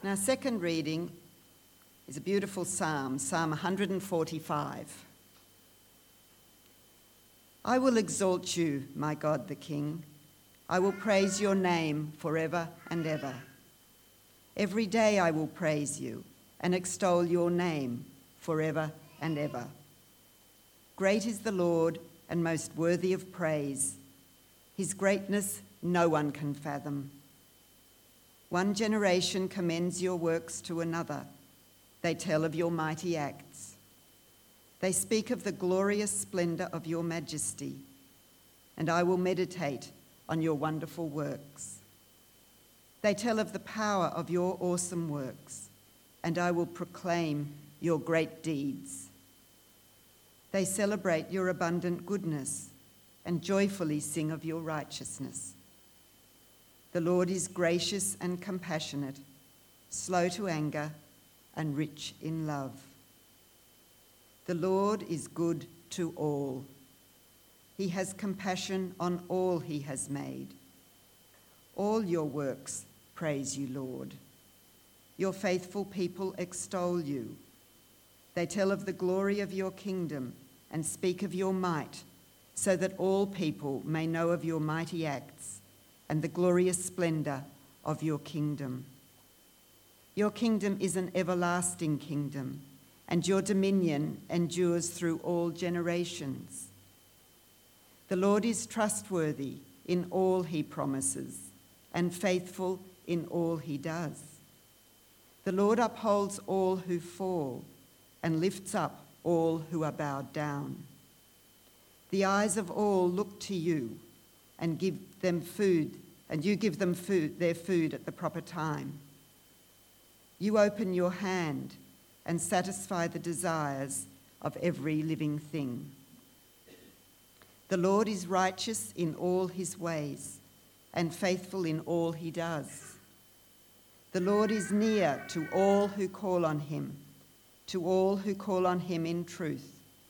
And our second reading is a beautiful psalm, Psalm 145. I will exalt you, my God the King. I will praise your name forever and ever. Every day I will praise you and extol your name forever and ever. Great is the Lord and most worthy of praise. His greatness no one can fathom. One generation commends your works to another. They tell of your mighty acts. They speak of the glorious splendor of your majesty, and I will meditate on your wonderful works. They tell of the power of your awesome works, and I will proclaim your great deeds. They celebrate your abundant goodness and joyfully sing of your righteousness. The Lord is gracious and compassionate, slow to anger, and rich in love. The Lord is good to all. He has compassion on all he has made. All your works praise you, Lord. Your faithful people extol you. They tell of the glory of your kingdom and speak of your might, so that all people may know of your mighty acts and the glorious splendor of your kingdom. Your kingdom is an everlasting kingdom, and your dominion endures through all generations. The Lord is trustworthy in all he promises, and faithful in all he does. The Lord upholds all who fall, and lifts up all who are bowed down. The eyes of all look to you, and give them food, and you give them their food at the proper time. You open your hand and satisfy the desires of every living thing. The Lord is righteous in all his ways, and faithful in all he does. The Lord is near to all who call on him, to all who call on him in truth.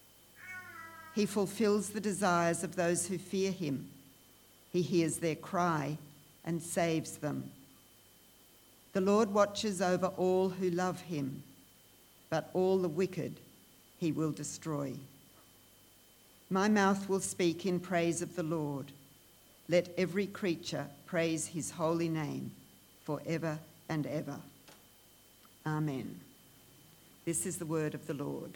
He fulfills the desires of those who fear him. He hears their cry and saves them. The Lord watches over all who love him, but all the wicked he will destroy. My mouth will speak in praise of the Lord. Let every creature praise his holy name forever and ever. Amen. This is the word of the Lord.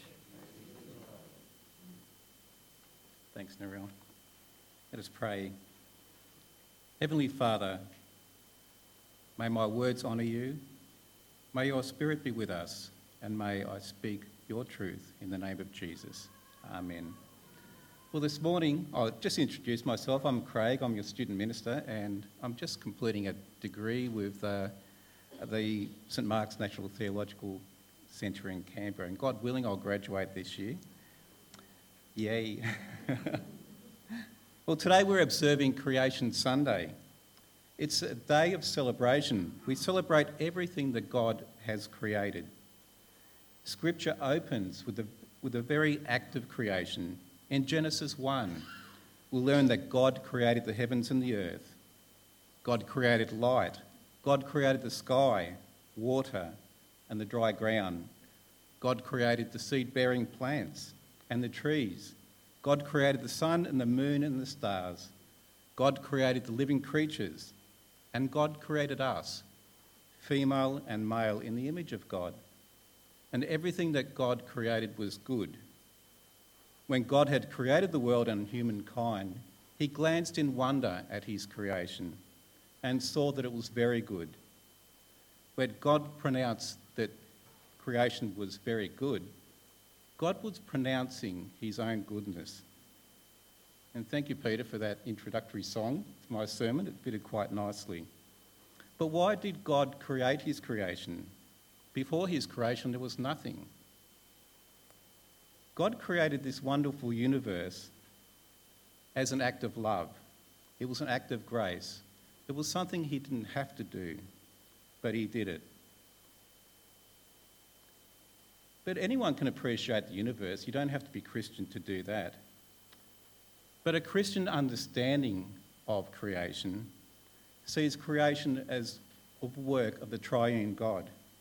Thanks, Narelle. Let us pray. Heavenly Father, may my words honour you, may your Spirit be with us, and may I speak your truth in the name of Jesus. Amen. Well, this morning, I'll just introduce myself. I'm Craig, I'm your student minister, and I'm just completing a degree with the St Mark's National Theological Centre in Canberra, and God willing, I'll graduate this year. Yay. Well, today we're observing Creation Sunday. It's a day of celebration. We celebrate everything that God has created. Scripture opens with a very act of creation. In Genesis 1, we'll learn that God created the heavens and the earth. God created light. God created the sky, water, and the dry ground. God created the seed-bearing plants and the trees. God created the sun and the moon and the stars. God created the living creatures. And God created us, female and male, in the image of God. And everything that God created was good. When God had created the world and humankind, he glanced in wonder at his creation and saw that it was very good. When God pronounced that creation was very good, God was pronouncing his own goodness. And thank you, Peter, for that introductory song to my sermon. It fitted quite nicely. But why did God create his creation? Before his creation, there was nothing. God created this wonderful universe as an act of love. It was an act of grace. It was something he didn't have to do, but he did it. But anyone can appreciate the universe. You don't have to be Christian to do that. But a Christian understanding of creation sees creation as a work of the triune God.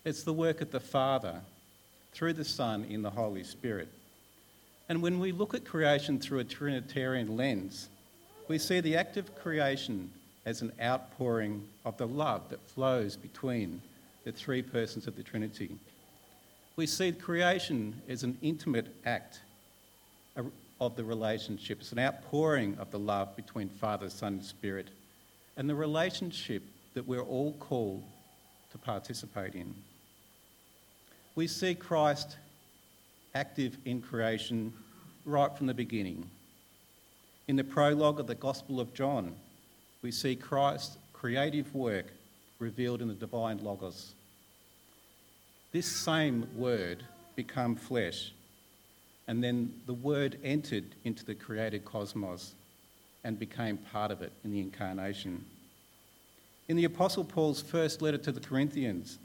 It's the work of the Father, through the Son in the Holy Spirit. And when we look at creation through a Trinitarian lens, we see the act of creation as an outpouring of the love that flows between the three persons of the Trinity. We see creation as an intimate act of the relationship. It's an outpouring of the love between Father, Son, and Spirit, and the relationship that we're all called to participate in. We see Christ active in creation right from the beginning. In the prologue of the Gospel of John, we see Christ's creative work revealed in the divine Logos. This same Word became flesh, and then the Word entered into the created cosmos and became part of it in the Incarnation. In the Apostle Paul's first letter to the Corinthians,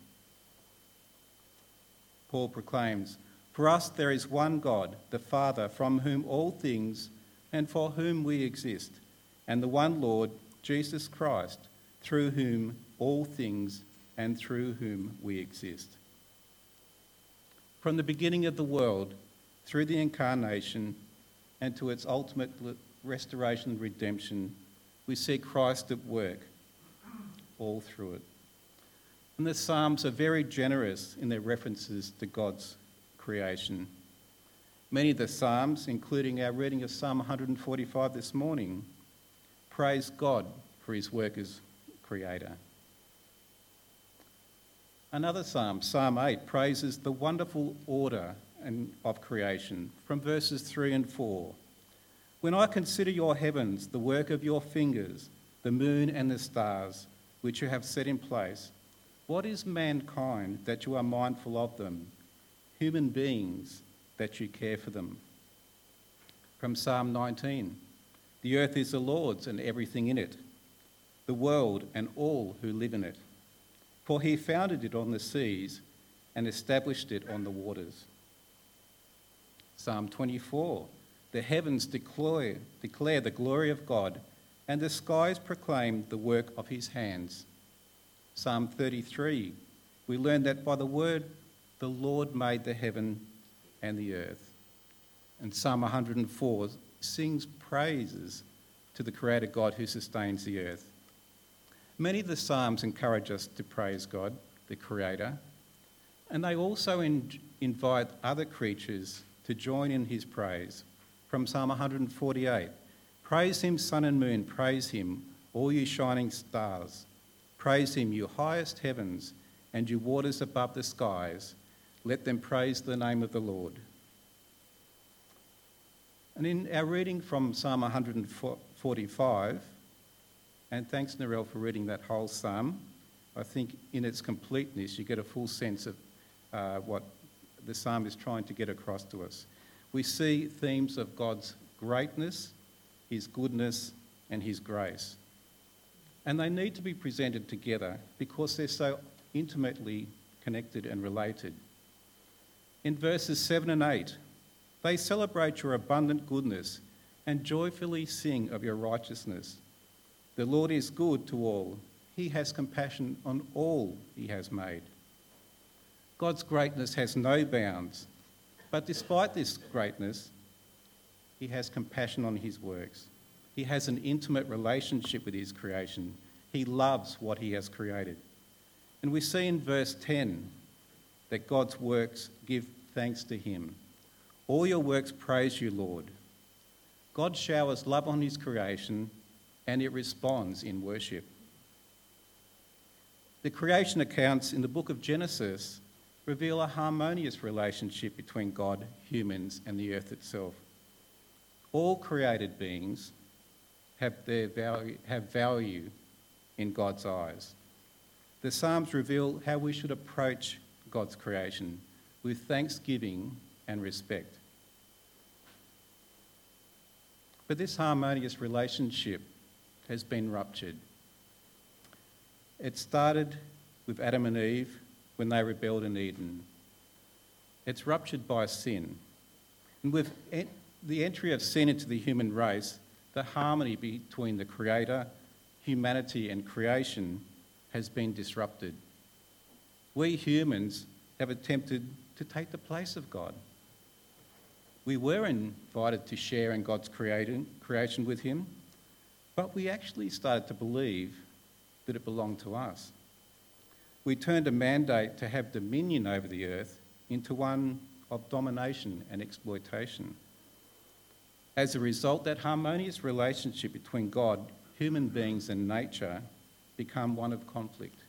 Paul proclaims, "For us there is one God, the Father, from whom all things and for whom we exist, and the one Lord, Jesus Christ, through whom all things and through whom we exist." From the beginning of the world, through the Incarnation, and to its ultimate restoration and redemption, we see Christ at work all through it. And the Psalms are very generous in their references to God's creation. Many of the Psalms, including our reading of Psalm 145 this morning, praise God for his work as creator. Another Psalm, Psalm 8, praises the wonderful order of creation from verses 3 and 4. "When I consider your heavens, the work of your fingers, the moon and the stars, which you have set in place, what is mankind that you are mindful of them, human beings that you care for them?" From Psalm 19, "The earth is the Lord's and everything in it, the world and all who live in it. For he founded it on the seas and established it on the waters." Psalm 24, "The heavens declare the glory of God, and the skies proclaim the work of his hands." Psalm 33, we learn that by the word the Lord made the heaven and the earth. And Psalm 104 sings praises to the Creator God who sustains the earth. Many of the Psalms encourage us to praise God, the Creator, and they also invite other creatures to join in his praise. From Psalm 148, "Praise him, sun and moon, praise him, all you shining stars. Praise him, you highest heavens, and you waters above the skies. Let them praise the name of the Lord." And in our reading from Psalm 145, and thanks, Narelle, for reading that whole psalm, I think in its completeness you get a full sense of what the psalm is trying to get across to us. We see themes of God's greatness, his goodness, and his grace. And they need to be presented together because they're so intimately connected and related. In verses 7 and 8, "They celebrate your abundant goodness and joyfully sing of your righteousness. The Lord is good to all. He has compassion on all he has made." God's greatness has no bounds, but despite this greatness, he has compassion on his works. He has an intimate relationship with his creation. He loves what he has created. And we see in verse 10 that God's works give thanks to him. "All your works praise you, Lord." God showers love on his creation and it responds in worship. The creation accounts in the book of Genesis reveal a harmonious relationship between God, humans, and the earth itself. All created beings have value in God's eyes. The Psalms reveal how we should approach God's creation with thanksgiving and respect. But this harmonious relationship has been ruptured. It started with Adam and Eve when they rebelled in Eden. It's ruptured by sin. And with the entry of sin into the human race, the harmony between the Creator, humanity, and creation has been disrupted. We humans have attempted to take the place of God. We were invited to share in God's creation with him, but we actually started to believe that it belonged to us. We turned a mandate to have dominion over the earth into one of domination and exploitation. As a result, that harmonious relationship between God, human beings and nature become one of conflict.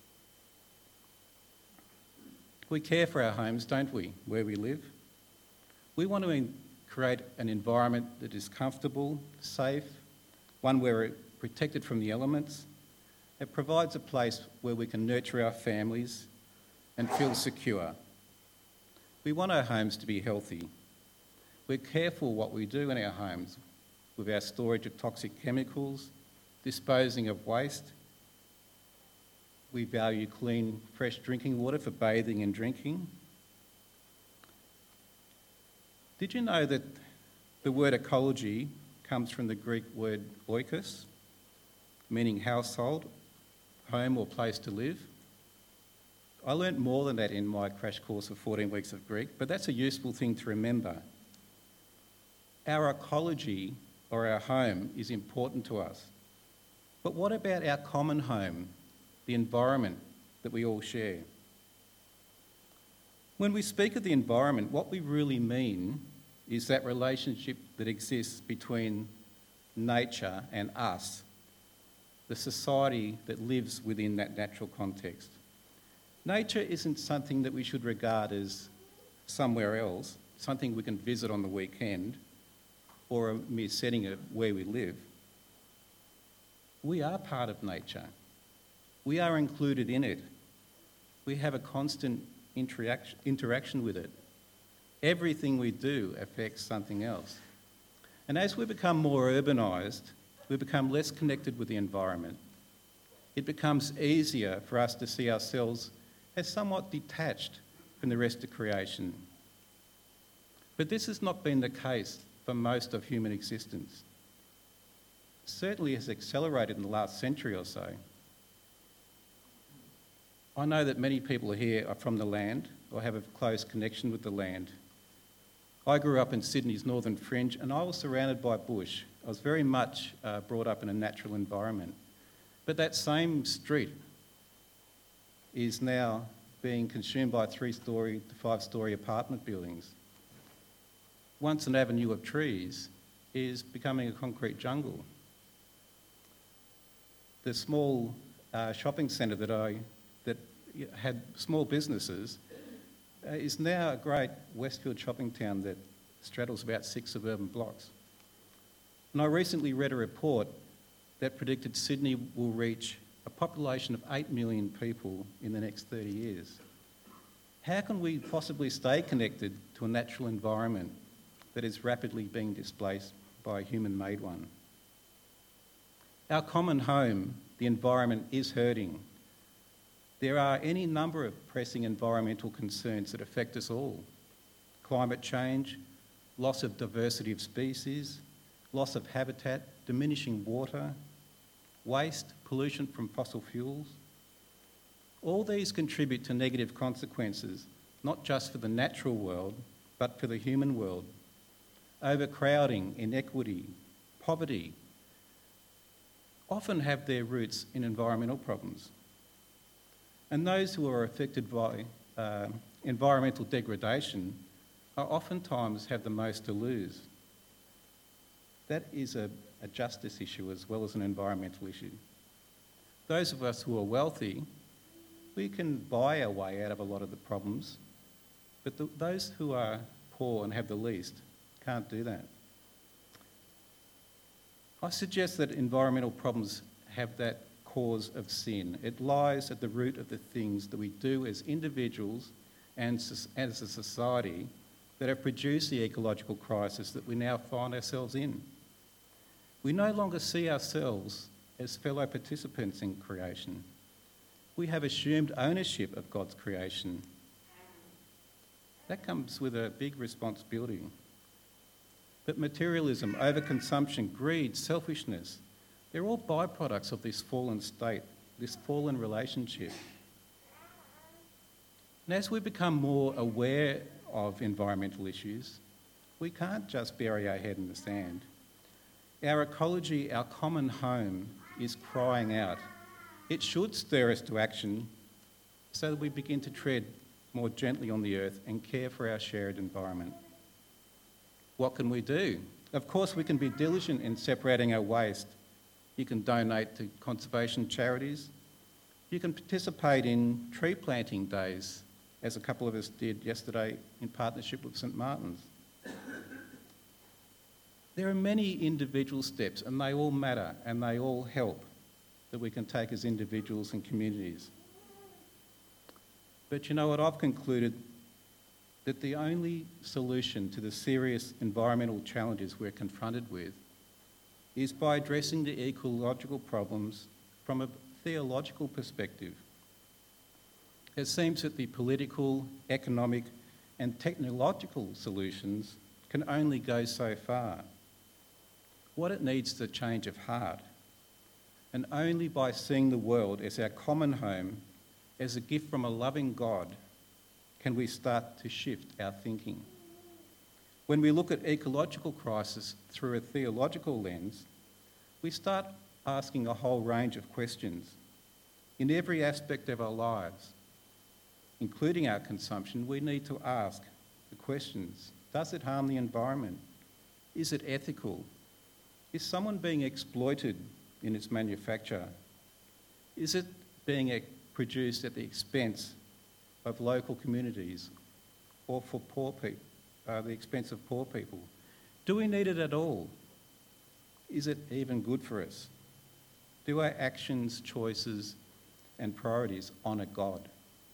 We care for our homes, don't we, where we live? We want to create an environment that is comfortable, safe, one where we're protected from the elements. It provides a place where we can nurture our families and feel secure. We want our homes to be healthy. We're careful what we do in our homes with our storage of toxic chemicals, disposing of waste. We value clean, fresh drinking water for bathing and drinking. Did you know that the word ecology comes from the Greek word oikos, meaning household, home or place to live? I learnt more than that in my crash course of 14 weeks of Greek, but that's a useful thing to remember. Our ecology, or our home, is important to us. But what about our common home, the environment that we all share? When we speak of the environment, what we really mean is that relationship that exists between nature and us, the society that lives within that natural context. Nature isn't something that we should regard as somewhere else, something we can visit on the weekend, or a mere setting of where we live. We are part of nature. We are included in it. We have a constant interaction with it. Everything we do affects something else. And as we become more urbanised, we become less connected with the environment. It becomes easier for us to see ourselves as somewhat detached from the rest of creation. But this has not been the case for most of human existence. It certainly has accelerated in the last century or so. I know that many people here are from the land or have a close connection with the land. I grew up in Sydney's northern fringe and I was surrounded by bush. I was very much brought up in a natural environment. But that same street is now being consumed by 3-storey to 5-storey apartment buildings. Once an avenue of trees is becoming a concrete jungle. The small shopping centre that had small businesses is now a great Westfield shopping town that straddles about 6 suburban blocks. And I recently read a report that predicted Sydney will reach a population of 8 million people in the next 30 years. How can we possibly stay connected to a natural environment that is rapidly being displaced by a human-made one? Our common home, the environment, is hurting. There are any number of pressing environmental concerns that affect us all. Climate change, loss of diversity of species, loss of habitat, diminishing water, waste, pollution from fossil fuels. All these contribute to negative consequences, not just for the natural world, but for the human world. Overcrowding, inequity, poverty often have their roots in environmental problems. And those who are affected by environmental degradation are oftentimes have the most to lose. That is a justice issue as well as an environmental issue. Those of us who are wealthy, we can buy our way out of a lot of the problems, but those who are poor and have the least can't do that. I suggest that environmental problems have that cause of sin. It lies at the root of the things that we do as individuals and as a society that have produced the ecological crisis that we now find ourselves in. We no longer see ourselves as fellow participants in creation. We have assumed ownership of God's creation. That comes with a big responsibility. But materialism, overconsumption, greed, selfishness, they're all byproducts of this fallen state, this fallen relationship. And as we become more aware of environmental issues, we can't just bury our head in the sand. Our ecology, our common home, is crying out. It should stir us to action so that we begin to tread more gently on the earth and care for our shared environment. What can we do? Of course, we can be diligent in separating our waste. You can donate to conservation charities. You can participate in tree planting days, as a couple of us did yesterday in partnership with St Martin's. There are many individual steps, and they all matter, and they all help, that we can take as individuals and communities. But you know what? I've concluded that the only solution to the serious environmental challenges we're confronted with is by addressing the ecological problems from a theological perspective. It seems that the political, economic and technological solutions can only go so far. What it needs is a change of heart. And only by seeing the world as our common home, as a gift from a loving God, can we start to shift our thinking. When we look at ecological crisis through a theological lens, we start asking a whole range of questions. In every aspect of our lives, including our consumption, we need to ask the questions. Does it harm the environment? Is it ethical? Is someone being exploited in its manufacture? Is it being produced at the expense of local communities or for poor people, the expense of poor people? Do we need it at all? Is it even good for us? Do our actions, choices and priorities honour God?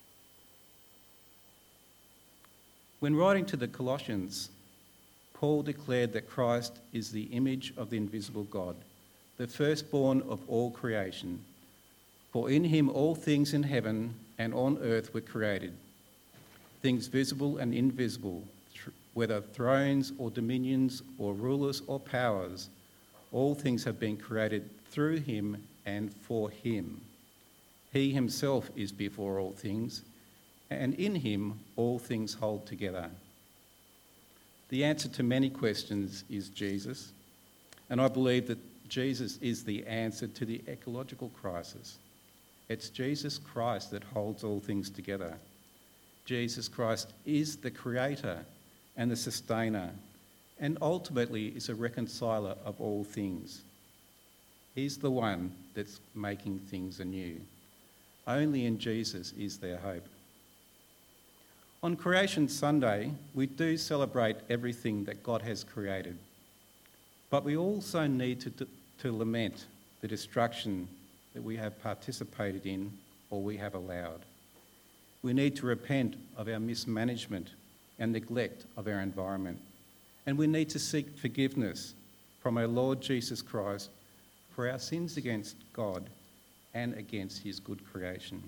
When writing to the Colossians, Paul declared that Christ is the image of the invisible God, the firstborn of all creation. For in him all things in heaven and on earth were created, things visible and invisible, whether thrones or dominions or rulers or powers, all things have been created through him and for him. He himself is before all things, and in him all things hold together. The answer to many questions is Jesus, and I believe that Jesus is the answer to the ecological crisis. It's Jesus Christ that holds all things together. Jesus Christ is the creator and the sustainer, and ultimately is a reconciler of all things. He's the one that's making things anew. Only in Jesus is there hope. On Creation Sunday, we do celebrate everything that God has created, but we also need to lament the destruction that we have participated in or we have allowed. We need to repent of our mismanagement and neglect of our environment, and we need to seek forgiveness from our Lord Jesus Christ for our sins against God and against his good creation.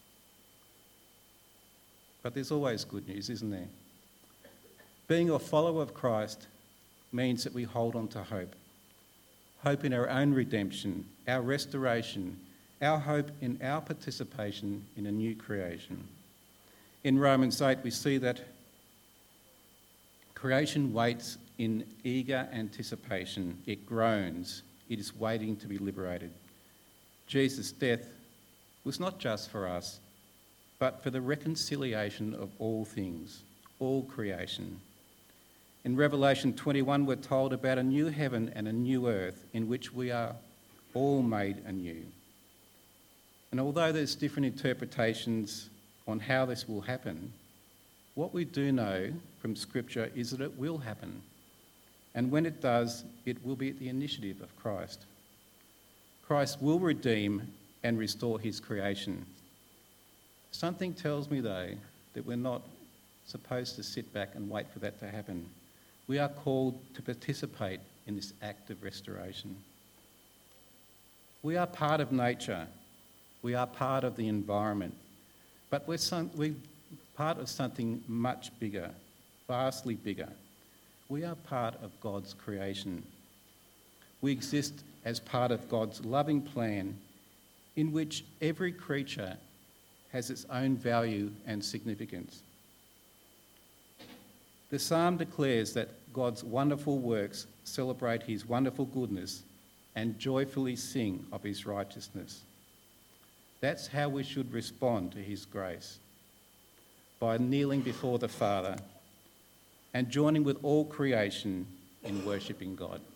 But there's always good news, isn't there? Being a follower of Christ means that we hold on to hope. Hope in our own redemption, our restoration, our hope in our participation in a new creation. In Romans 8, we see that creation waits in eager anticipation. It groans. It is waiting to be liberated. Jesus' death was not just for us, but for the reconciliation of all things, all creation. In Revelation 21, we're told about a new heaven and a new earth in which we are all made anew. And although there's different interpretations on how this will happen, what we do know from Scripture is that it will happen. And when it does, it will be at the initiative of Christ. Christ will redeem and restore his creation. Something tells me, though, that we're not supposed to sit back and wait for that to happen. We are called to participate in this act of restoration. We are part of nature. We are part of the environment. But we're part of something much bigger, vastly bigger. We are part of God's creation. We exist as part of God's loving plan in which every creature has its own value and significance. The psalm declares that God's wonderful works celebrate his wonderful goodness and joyfully sing of his righteousness. That's how we should respond to his grace, by kneeling before the Father and joining with all creation in worshipping God.